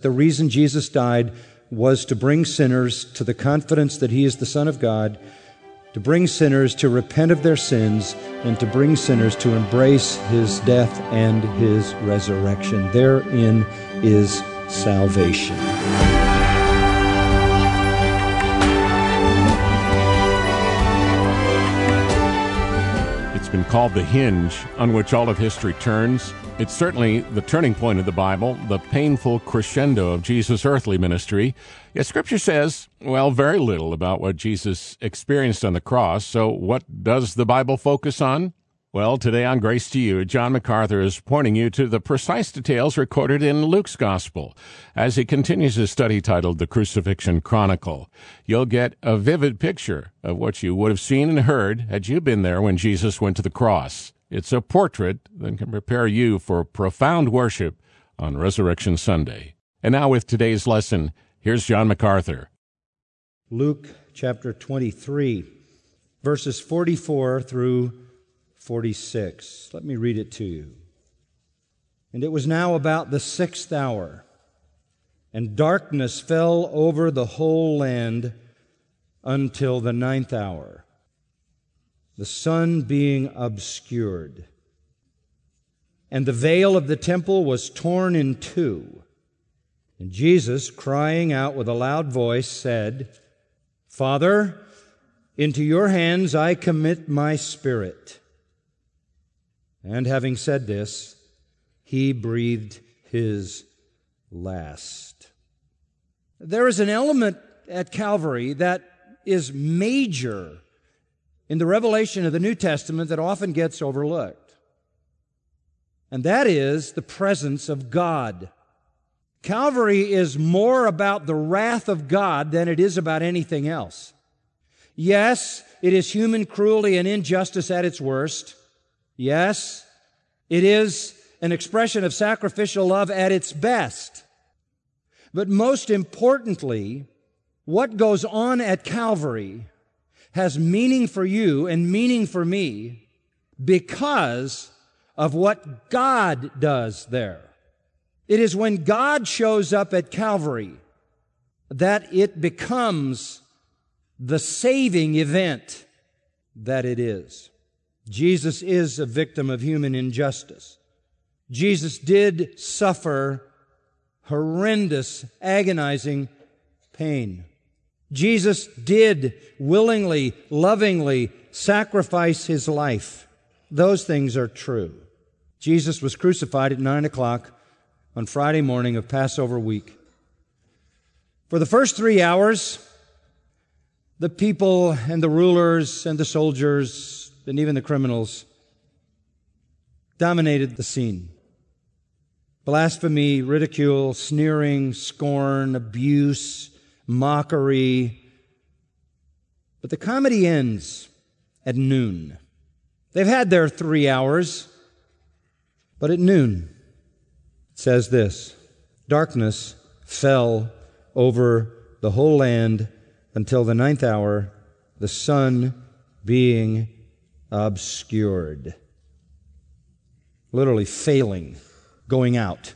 The reason Jesus died was to bring sinners to the confidence that He is the Son of God, to bring sinners to repent of their sins, and to bring sinners to embrace His death and His resurrection. Therein is salvation. It's been called the hinge on which all of history turns. It's certainly the turning point of the Bible, the painful crescendo of Jesus' earthly ministry. Yet Scripture says, well, very little about what Jesus experienced on the cross. So what does the Bible focus on? Well, today on Grace to You, John MacArthur is pointing you to the precise details recorded in Luke's Gospel as he continues his study titled The Crucifixion Chronicle. You'll get a vivid picture of what you would have seen and heard had you been there when Jesus went to the cross. It's a portrait that can prepare you for profound worship on Resurrection Sunday. And now with today's lesson, here's John MacArthur. Luke chapter 23, verses 44 through 46. Let me read it to you. And it was now about the 6th hour, and darkness fell over the whole land until the 9th hour, the sun being obscured. And the veil of the temple was torn in two. And Jesus, crying out with a loud voice, said, Father, into your hands I commit my spirit. And having said this, He breathed His last. There is an element at Calvary that is major in the revelation of the New Testament that often gets overlooked. And that is the presence of God. Calvary is more about the wrath of God than it is about anything else. Yes, it is human cruelty and injustice at its worst. Yes, it is an expression of sacrificial love at its best. But most importantly, what goes on at Calvary has meaning for you and meaning for me because of what God does there. It is when God shows up at Calvary that it becomes the saving event that it is. Jesus is a victim of human injustice. Jesus did suffer horrendous, agonizing pain. Jesus did willingly, lovingly sacrifice His life. Those things are true. Jesus was crucified at 9 o'clock on Friday morning of Passover week. For the first 3 hours, the people and the rulers and the soldiers and even the criminals dominated the scene. Blasphemy, ridicule, sneering, scorn, abuse, mockery. But the comedy ends at noon. They've had their 3 hours, but at noon, it says this, darkness fell over the whole land until the 9th hour, the sun being obscured. Literally failing, going out.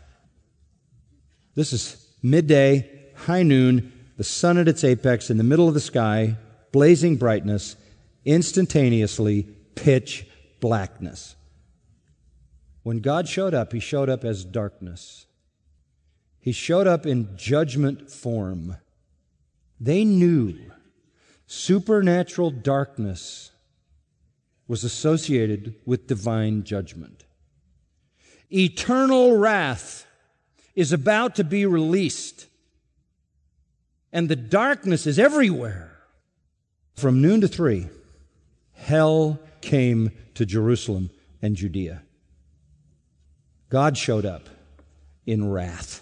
This is midday, high noon, the sun at its apex in the middle of the sky, blazing brightness, instantaneously pitch blackness. When God showed up, He showed up as darkness. He showed up in judgment form. They knew supernatural darkness was associated with divine judgment. Eternal wrath is about to be released, and the darkness is everywhere. From noon to 3, hell came to Jerusalem and Judea. God showed up in wrath.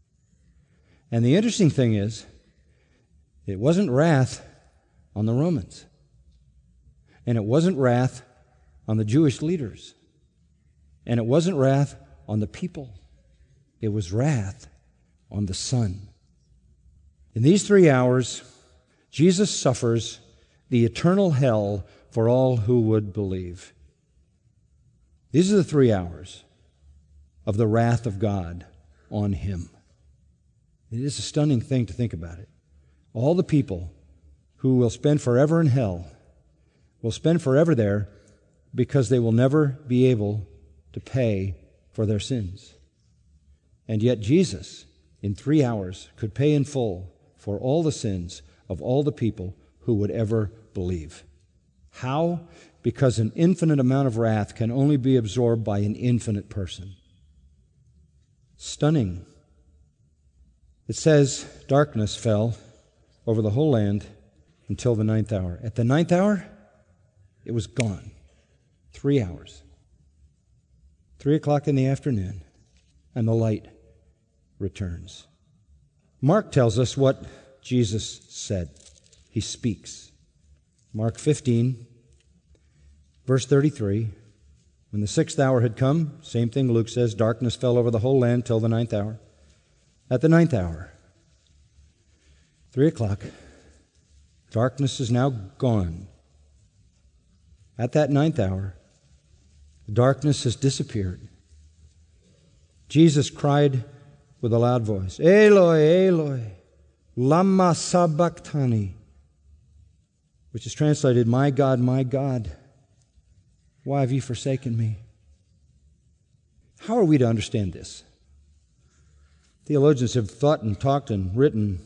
And the interesting thing is, it wasn't wrath on the Romans. And it wasn't wrath on the Jewish leaders. And it wasn't wrath on the people. It was wrath on the Son. In these 3 hours, Jesus suffers the eternal hell for all who would believe. These are the 3 hours of the wrath of God on Him. It is a stunning thing to think about it. All the people who will spend forever in hell will spend forever there because they will never be able to pay for their sins. And yet Jesus, in 3 hours, could pay in full for all the sins of all the people who would ever believe. How? Because an infinite amount of wrath can only be absorbed by an infinite person. Stunning. It says darkness fell over the whole land until the 9th hour. At the 9th hour, it was gone. 3 hours. 3 o'clock in the afternoon, and the light returns. Mark tells us what Jesus said. He speaks. Mark 15, verse 33. When the 6th hour had come, same thing Luke says, darkness fell over the whole land till the 9th hour. At the 9th hour, 3 o'clock, darkness is now gone. At that 9th hour, darkness has disappeared. Jesus cried with a loud voice, Eloi, Eloi, lama sabachthani, which is translated, my God, why have you forsaken me? How are we to understand this? Theologians have thought and talked and written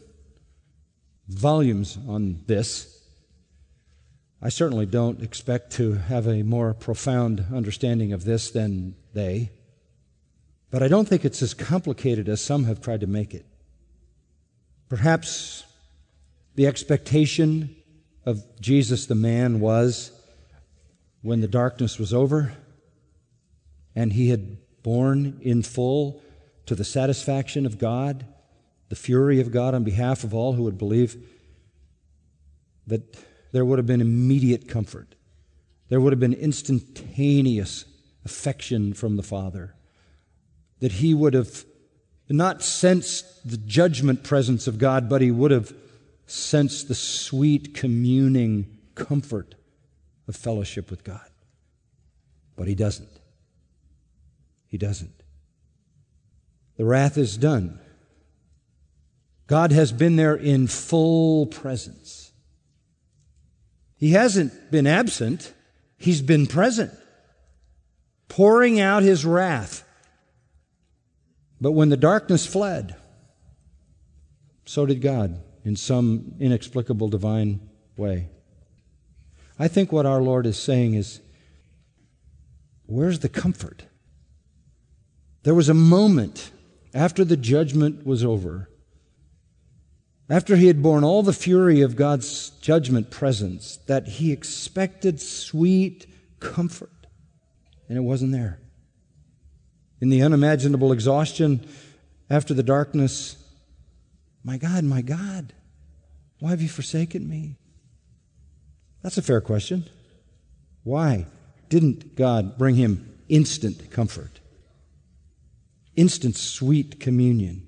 volumes on this. I certainly don't expect to have a more profound understanding of this than they. But I don't think it's as complicated as some have tried to make it. Perhaps the expectation of Jesus the man was when the darkness was over and he had borne in full to the satisfaction of God, the fury of God on behalf of all who would believe, that there would have been immediate comfort. There would have been instantaneous affection from the Father. That he would have not sensed the judgment presence of God, but he would have sensed the sweet communing comfort of fellowship with God. But he doesn't. He doesn't. The wrath is done. God has been there in full presence. He hasn't been absent. He's been present, pouring out his wrath. But when the darkness fled, so did God in some inexplicable divine way. I think what our Lord is saying is, where's the comfort? There was a moment after the judgment was over, after he had borne all the fury of God's judgment presence, that he expected sweet comfort, and it wasn't there. In the unimaginable exhaustion after the darkness, my God, why have you forsaken me? That's a fair question. Why didn't God bring him instant comfort? Instant sweet communion?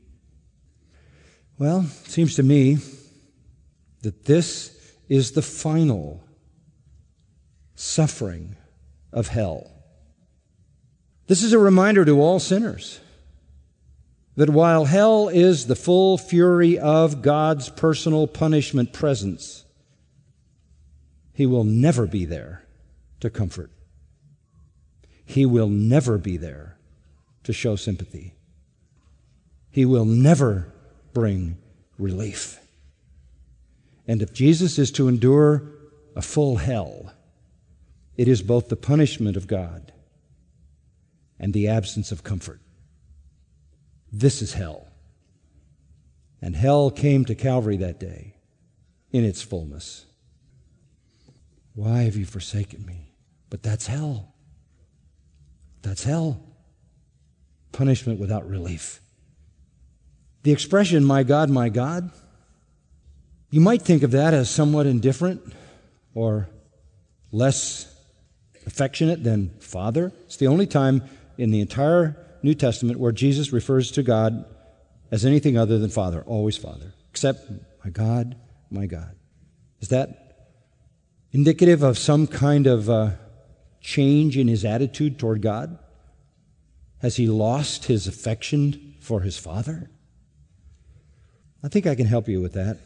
Well, it seems to me that this is the final suffering of hell. This is a reminder to all sinners that while hell is the full fury of God's personal punishment presence, he will never be there to comfort. He will never be there to show sympathy. He will never bring relief. And if Jesus is to endure a full hell, it is both the punishment of God and the absence of comfort. This is hell. And hell came to Calvary that day in its fullness. Why have you forsaken me? But that's hell. That's hell. Punishment without relief. The expression, my God, you might think of that as somewhat indifferent or less affectionate than Father. It's the only time in the entire New Testament where Jesus refers to God as anything other than Father, always Father, except my God, my God. Is that indicative of some kind of change in his attitude toward God? Has he lost his affection for his Father? I think I can help you with that.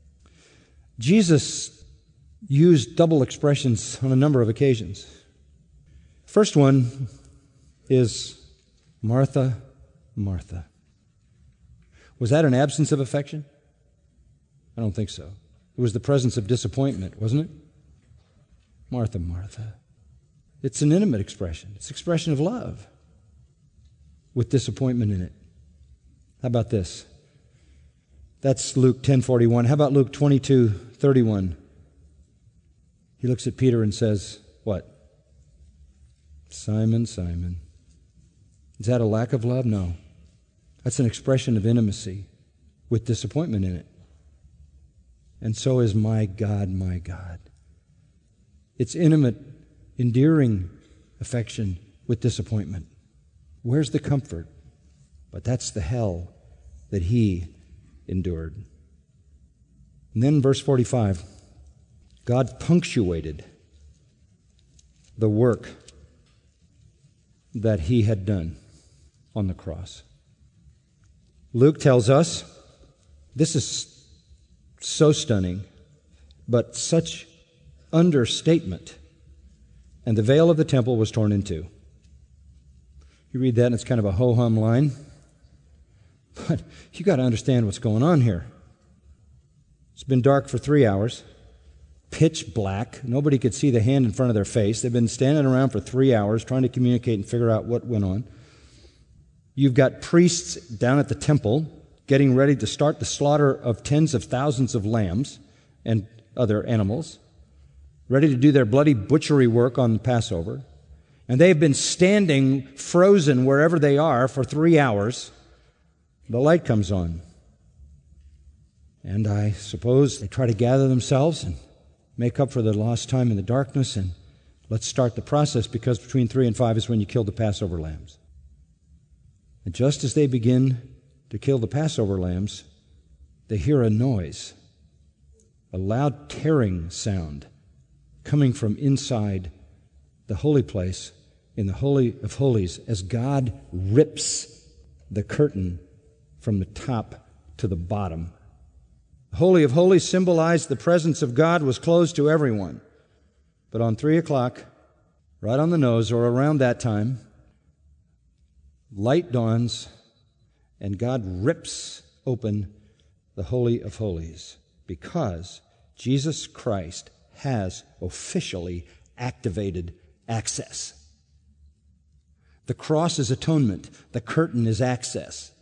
Jesus used double expressions on a number of occasions. First one is Martha, Martha. Was that an absence of affection? I don't think so. It was the presence of disappointment, wasn't it? Martha, Martha. It's an intimate expression. It's an expression of love with disappointment in it. How about this? That's Luke 10:41. How about Luke 22:31? He looks at Peter and says, what? Simon, Simon. Is that a lack of love? No. That's an expression of intimacy with disappointment in it. And so is my God, my God. It's intimate, endearing affection with disappointment. Where's the comfort? But that's the hell that he endured. And then verse 45, God punctuated the work that he had done on the cross. Luke tells us, this is so stunning, but such understatement. And the veil of the temple was torn in two. You read that and it's kind of a ho-hum line. But you got to understand what's going on here. It's been dark for 3 hours, pitch black. Nobody could see the hand in front of their face. They've been standing around for 3 hours trying to communicate and figure out what went on. You've got priests down at the temple getting ready to start the slaughter of tens of thousands of lambs and other animals, ready to do their bloody butchery work on Passover. And they've been standing frozen wherever they are for 3 hours. The light comes on. And I suppose they try to gather themselves and make up for the lost time in the darkness, and let's start the process, because between 3 and 5 is when you kill the Passover lambs. And just as they begin to kill the Passover lambs, they hear a noise, a loud tearing sound coming from inside the holy place in the Holy of Holies as God rips the curtain from the top to the bottom. The Holy of Holies symbolized the presence of God was closed to everyone. But on 3 o'clock, right on the nose, or around that time, light dawns and God rips open the Holy of Holies, because Jesus Christ has officially activated access. The cross is atonement. The curtain is access.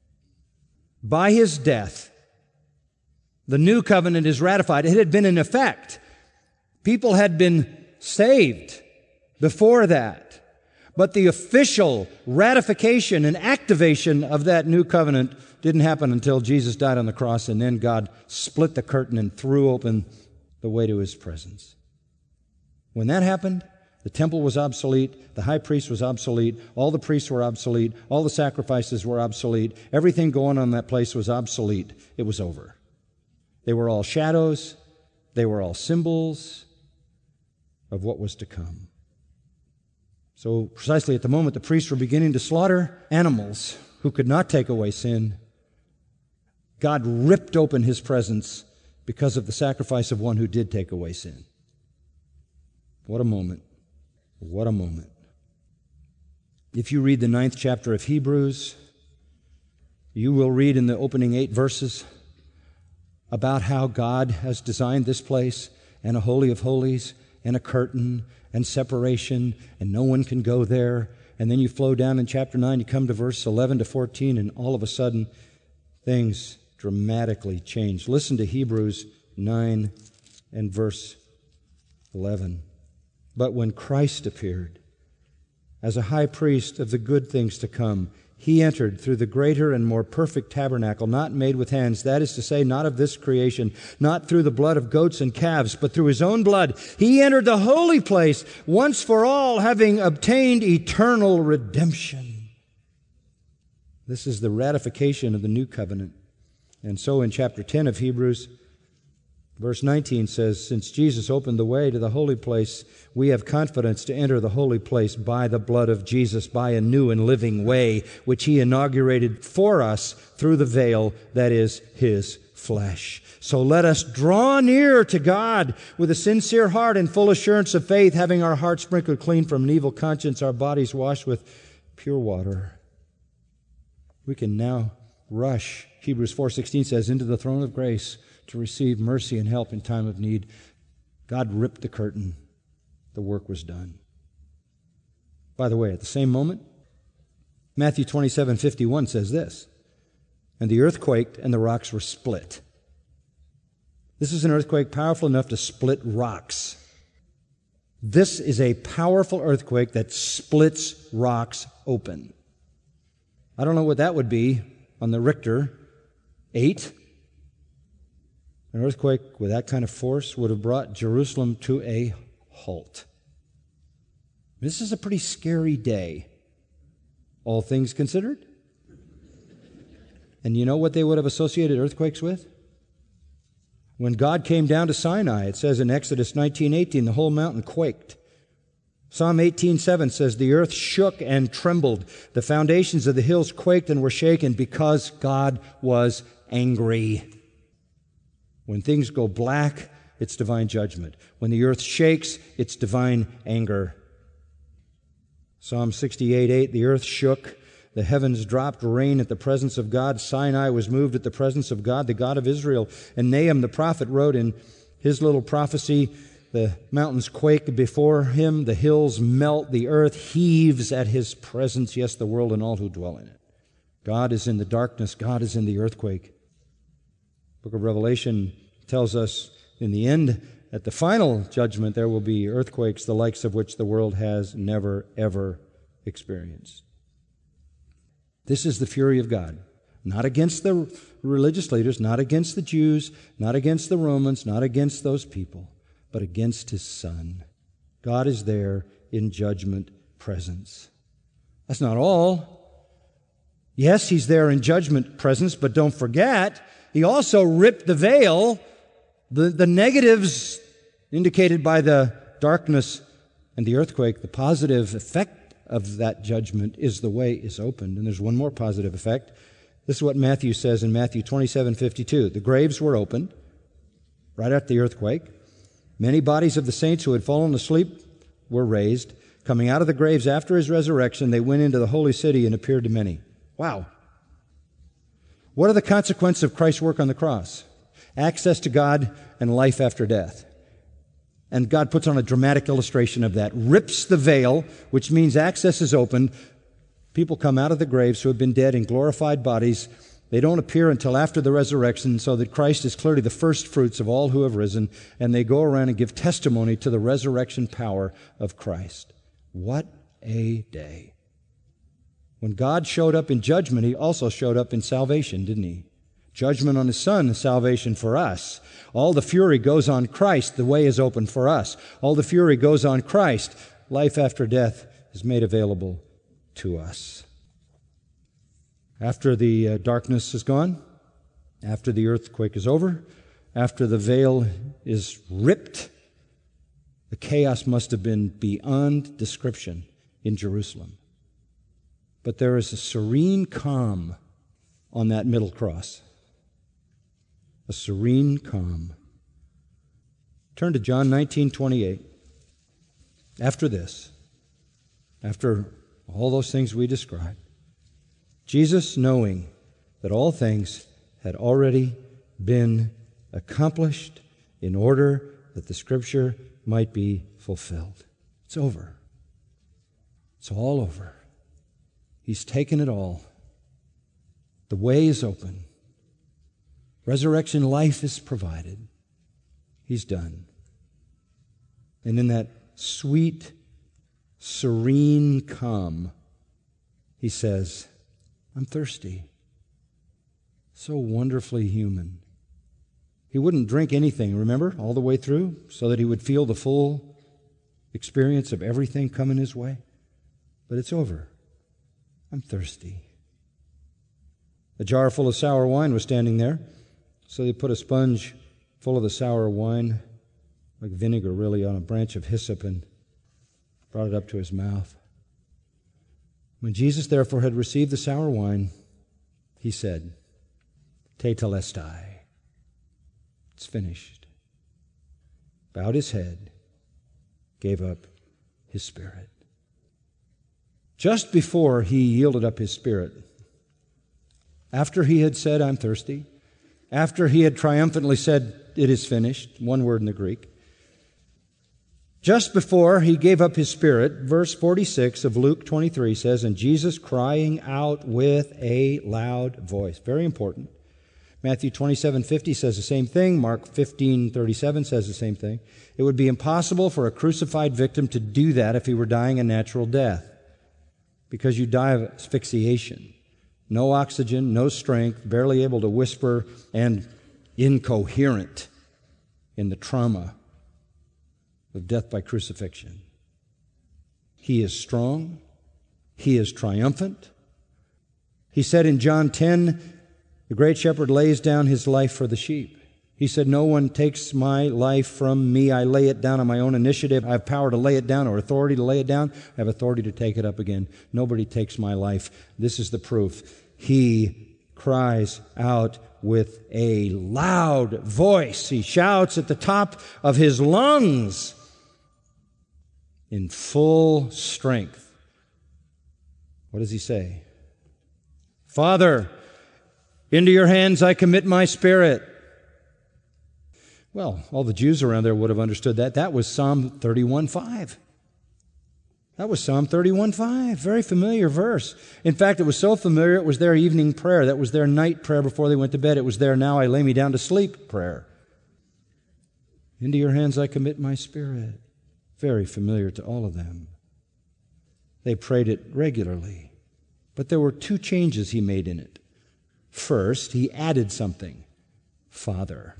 By his death, the new covenant is ratified. It had been in effect. People had been saved before that. But the official ratification and activation of that new covenant didn't happen until Jesus died on the cross, and then God split the curtain and threw open the way to his presence. When that happened, the temple was obsolete, the high priest was obsolete, all the priests were obsolete, all the sacrifices were obsolete, everything going on in that place was obsolete. It was over. They were all shadows, they were all symbols of what was to come. So precisely at the moment the priests were beginning to slaughter animals who could not take away sin, God ripped open his presence because of the sacrifice of one who did take away sin. What a moment. What a moment. If you read the 9th chapter of Hebrews, you will read in the opening 8 verses about how God has designed this place and a Holy of Holies and a curtain and separation, and no one can go there. And then you flow down in chapter 9, you come to verse 11 to 14, and all of a sudden things dramatically change. Listen to Hebrews 9 and verse 11. But when Christ appeared as a high priest of the good things to come, he entered through the greater and more perfect tabernacle, not made with hands, that is to say, not of this creation, not through the blood of goats and calves, but through his own blood. He entered the holy place once for all, having obtained eternal redemption. This is the ratification of the new covenant. And so in chapter 10 of Hebrews, Verse 19 says, since Jesus opened the way to the holy place, we have confidence to enter the holy place by the blood of Jesus, by a new and living way, which He inaugurated for us through the veil that is His flesh. So let us draw near to God with a sincere heart and full assurance of faith, having our hearts sprinkled clean from an evil conscience, our bodies washed with pure water. We can now rush, Hebrews 4:16 says, into the throne of grace to receive mercy and help in time of need. God ripped the curtain. The work was done. By the way, at the same moment, Matthew 27:51 says this, and the earth quaked and the rocks were split. This is an earthquake powerful enough to split rocks. This is a powerful earthquake that splits rocks open. I don't know what that would be on the Richter 8. An earthquake with that kind of force would have brought Jerusalem to a halt. This is a pretty scary day, all things considered. And you know what they would have associated earthquakes with? When God came down to Sinai, it says in Exodus 19:18, the whole mountain quaked. Psalm 18:7 says, the earth shook and trembled. The foundations of the hills quaked and were shaken because God was angry. When things go black, it's divine judgment. When the earth shakes, it's divine anger. Psalm 68:8, the earth shook, the heavens dropped rain at the presence of God. Sinai was moved at the presence of God, the God of Israel. And Nahum the prophet wrote in his little prophecy, the mountains quake before him, the hills melt, the earth heaves at his presence, yes, the world and all who dwell in it. God is in the darkness, God is in the earthquake. Book of Revelation tells us in the end, at the final judgment, there will be earthquakes, the likes of which the world has never, ever experienced. This is the fury of God, not against the religious leaders, not against the Jews, not against the Romans, not against those people, but against His Son. God is there in judgment presence. That's not all. Yes, He's there in judgment presence, but don't forget, He also ripped the veil. The negatives indicated by the darkness and the earthquake, the positive effect of that judgment is the way is opened. And there's one more positive effect. This is what Matthew says in Matthew 27:52. The graves were opened right after the earthquake. Many bodies of the saints who had fallen asleep were raised. Coming out of the graves after His resurrection, they went into the holy city and appeared to many. Wow. What are the consequences of Christ's work on the cross? Access to God and life after death. And God puts on a dramatic illustration of that. Rips the veil, which means access is opened. People come out of the graves who have been dead in glorified bodies. They don't appear until after the resurrection, so that Christ is clearly the first fruits of all who have risen, and they go around and give testimony to the resurrection power of Christ. What a day. When God showed up in judgment, He also showed up in salvation, didn't He? Judgment on His Son, salvation for us. All the fury goes on Christ. The way is open for us. All the fury goes on Christ. Life after death is made available to us. After the darkness is gone, after the earthquake is over, after the veil is ripped, the chaos must have been beyond description in Jerusalem. But there is a serene calm on that middle cross. A serene calm. Turn to John 19:28. After this, after all those things we described, Jesus, knowing that all things had already been accomplished in order that the Scripture might be fulfilled. It's over. It's all over. He's taken it all. The way is open. Resurrection life is provided. He's done. And in that sweet, serene calm, He says, I'm thirsty. So wonderfully human. He wouldn't drink anything, remember, all the way through, so that He would feel the full experience of everything coming His way. But it's over. I'm thirsty. A jar full of sour wine was standing there, so they put a sponge full of the sour wine, like vinegar really, on a branch of hyssop, and brought it up to his mouth. When Jesus therefore had received the sour wine, he said, Tetelestai, it's finished. Bowed his head, gave up his spirit. Just before he yielded up his spirit, after he had said, I'm thirsty, after he had triumphantly said, it is finished, one word in the Greek, just before he gave up his spirit, verse 46 of Luke 23 says, and Jesus crying out with a loud voice. Very important. Matthew 27:50 says the same thing. Mark 15:37 says the same thing. It would be impossible for a crucified victim to do that if he were dying a natural death, because you die of asphyxiation. No oxygen, no strength, barely able to whisper, and incoherent in the trauma of death by crucifixion. He is strong. He is triumphant. He said in John 10, the great shepherd lays down his life for the sheep. He said, no one takes my life from me. I lay it down on my own initiative. I have power to lay it down or authority to lay it down. I have authority to take it up again. Nobody takes my life. This is the proof. He cries out with a loud voice. He shouts at the top of his lungs in full strength. What does he say? Father, into your hands I commit my spirit. Well, all the Jews around there would have understood that. That was Psalm 31:5. That was Psalm 31:5. Very familiar verse. In fact, it was so familiar, it was their evening prayer. That was their night prayer before they went to bed. It was their now I lay me down to sleep prayer. Into your hands I commit my spirit. Very familiar to all of them. They prayed it regularly. But there were two changes he made in it. First, he added something. Father.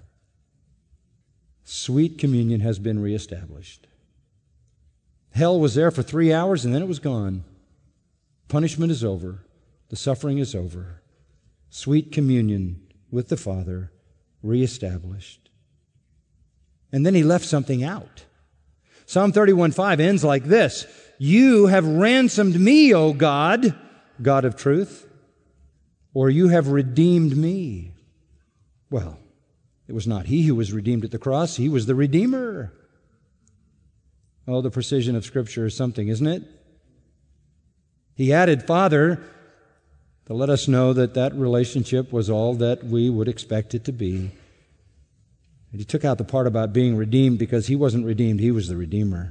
Sweet communion has been reestablished. Hell was there for 3 hours and then it was gone. Punishment is over. The suffering is over. Sweet communion with the Father reestablished. And then he left something out. Psalm 31:5 ends like this. You have ransomed me, O God, God of truth, or you have redeemed me. Well, it was not he who was redeemed at the cross. He was the Redeemer. Oh, the precision of Scripture is something, isn't it? He added Father to let us know that that relationship was all that we would expect it to be. And he took out the part about being redeemed because he wasn't redeemed. He was the Redeemer.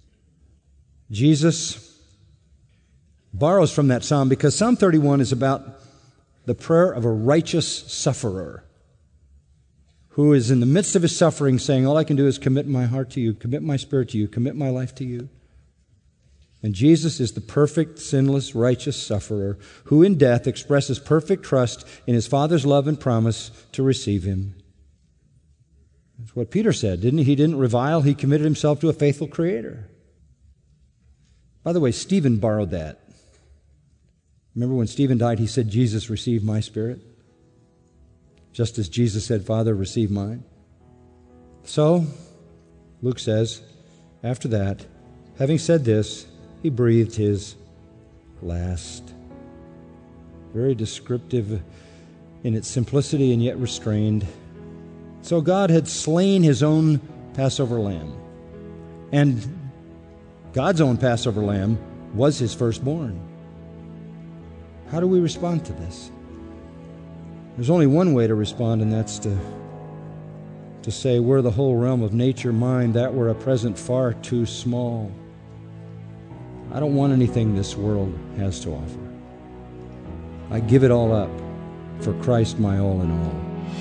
Jesus borrows from that psalm because Psalm 31 is about the prayer of a righteous sufferer who is in the midst of his suffering saying, all I can do is commit my heart to you, commit my spirit to you, commit my life to you. And Jesus is the perfect, sinless, righteous sufferer who in death expresses perfect trust in his Father's love and promise to receive him. That's what Peter said, didn't he? He didn't revile. He committed himself to a faithful Creator. By the way, Stephen borrowed that. Remember when Stephen died, he said, Jesus, receive my spirit. Just as Jesus said, Father, receive mine. So, Luke says, after that, having said this, he breathed his last. Very descriptive in its simplicity and yet restrained. So God had slain his own Passover lamb. And God's own Passover lamb was his firstborn. How do we respond to this? There's only one way to respond, and that's to say, were the whole realm of nature mine, that were a present far too small. I don't want anything this world has to offer. I give it all up for Christ, my all in all.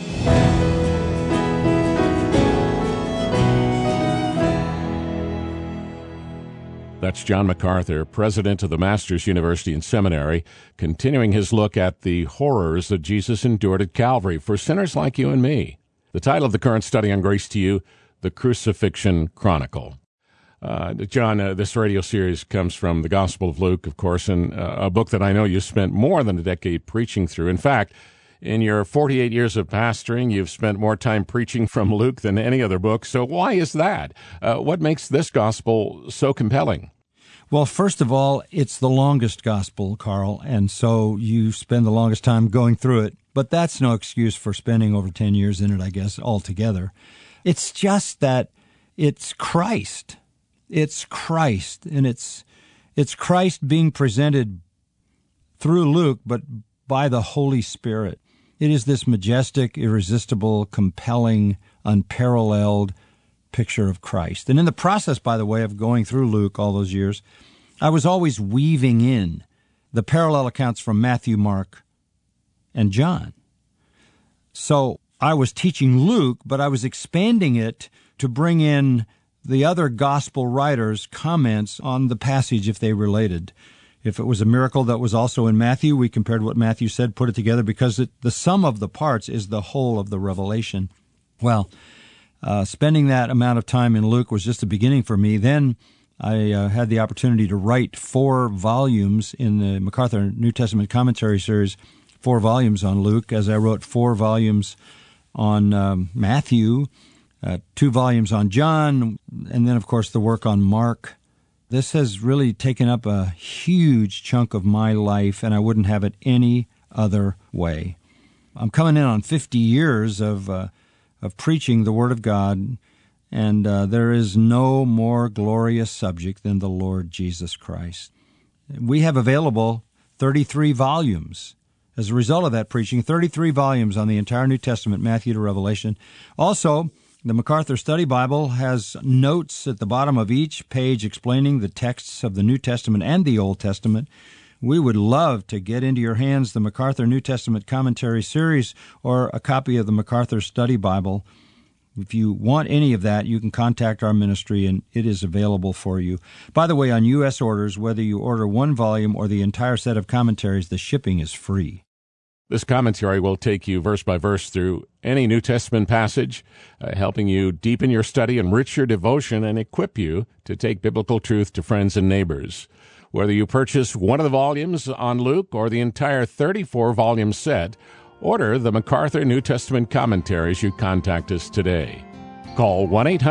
That's John MacArthur, president of the Masters University and Seminary, continuing his look at the horrors that Jesus endured at Calvary for sinners like you and me. The title of the current study on Grace to You, The Crucifixion Chronicle. John, this radio series comes from the Gospel of Luke, of course, and a book that I know you spent more than a decade preaching through. In fact, In your 48 years of pastoring, you've spent more time preaching from Luke than any other book. So why is that? What makes this gospel so compelling? Well, first of all, it's the longest gospel, Carl, and so you spend the longest time going through it. But that's no excuse for spending over 10 years in it, I guess, altogether. It's just that it's Christ. It's Christ, and it's Christ being presented through Luke, but by the Holy Spirit. It is this majestic, irresistible, compelling, unparalleled picture of Christ. And in the process, by the way, of going through Luke all those years, I was always weaving in the parallel accounts from Matthew, Mark, and John. So I was teaching Luke, but I was expanding it to bring in the other gospel writers' comments on the passage if they related. If it was a miracle that was also in Matthew, we compared what Matthew said, put it together, because the sum of the parts is the whole of the revelation. Well, spending that amount of time in Luke was just the beginning for me. Then I had the opportunity to write 4 volumes in the MacArthur New Testament Commentary Series, 4 volumes on Luke, as I wrote 4 volumes on Matthew, 2 volumes on John, and then, of course, the work on Mark. This has really taken up a huge chunk of my life, and I wouldn't have it any other way. I'm coming in on 50 years of preaching the Word of God, and there is no more glorious subject than the Lord Jesus Christ. We have available 33 volumes. As a result of that preaching, 33 volumes on the entire New Testament, Matthew to Revelation. Also, the MacArthur Study Bible has notes at the bottom of each page explaining the texts of the New Testament and the Old Testament. We would love to get into your hands the MacArthur New Testament Commentary Series or a copy of the MacArthur Study Bible. If you want any of that, you can contact our ministry, and it is available for you. By the way, on U.S. orders, whether you order 1 volume or the entire set of commentaries, the shipping is free. This commentary will take you verse by verse through any New Testament passage, helping you deepen your study, enrich your devotion, and equip you to take biblical truth to friends and neighbors. Whether you purchase one of the volumes on Luke or the entire 34-volume set, order the MacArthur New Testament commentaries. You contact us today. Call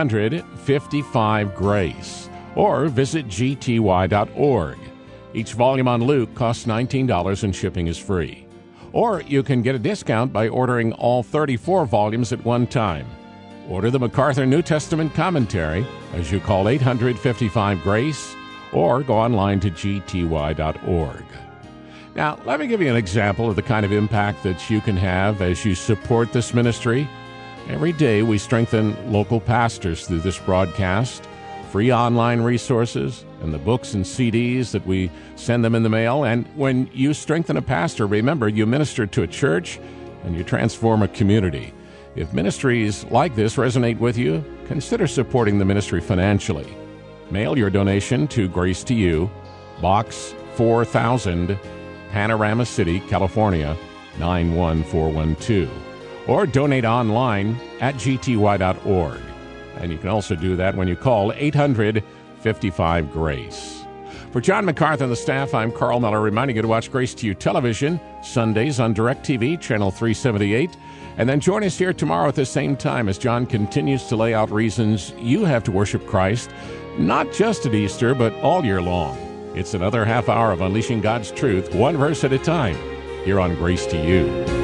1-800-55-GRACE or visit gty.org. Each volume on Luke costs $19 and shipping is free. Or you can get a discount by ordering all 34 volumes at one time. Order the MacArthur New Testament commentary as you call 800-55-GRACE or go online to gty.org. Now, let me give you an example of the kind of impact that you can have as you support this ministry. Every day we strengthen local pastors through this broadcast, free online resources, and the books and CDs that we send them in the mail. And when you strengthen a pastor, remember, you minister to a church and you transform a community. If ministries like this resonate with you, consider supporting the ministry financially. Mail your donation to Grace to You, Box 4000, Panorama City, California, 91412. Or donate online at gty.org. And you can also do that when you call 800-55-GRACE. For John MacArthur and the staff, I'm Carl Miller, reminding you to watch Grace to You television, Sundays on DirecTV, Channel 378. And then join us here tomorrow at the same time as John continues to lay out reasons you have to worship Christ, not just at Easter, but all year long. It's another half hour of unleashing God's truth, one verse at a time, here on Grace to You.